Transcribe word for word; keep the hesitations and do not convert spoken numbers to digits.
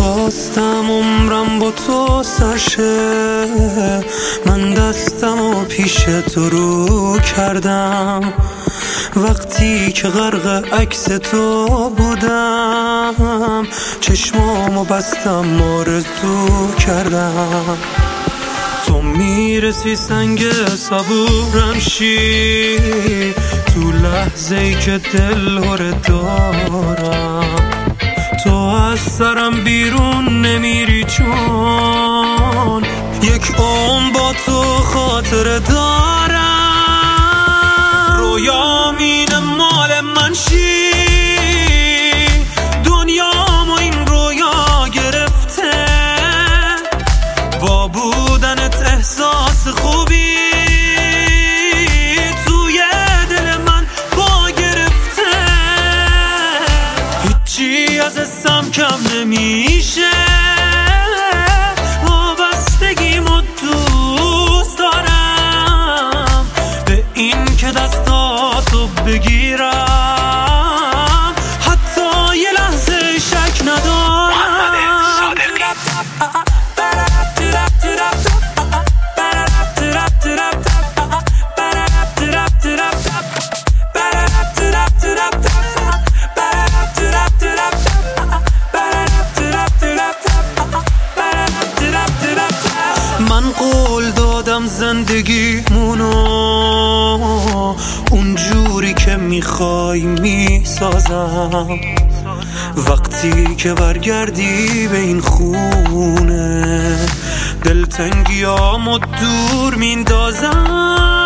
خواستم عمرم با تو سرشه، من دستم و پیش تو رو کردم. وقتی که غرق عکس تو بودم، چشمامو بستم آرزو کردم. تو میرسی سنگ صبورم شی، تو لحظه ای که دل هره دارم. تو از سرم بیرون نمیری چون یک عمر با تو خاطره دارم. رویام اینه مال من شی، دنیامو این رویا گرفته. با بودنت احساس خوبی توی دل من با گرفته. هیچی از اسم کم نمیشه، وابستگیمو دوست دارم. به این که دستاتو بگیرم حتی یه لحظه شک ندارم. من قول دادم زندگیمونو اونجوری که میخوای میسازم. وقتی که برگردی به این خونه، دلتنگیامو دور میندازم.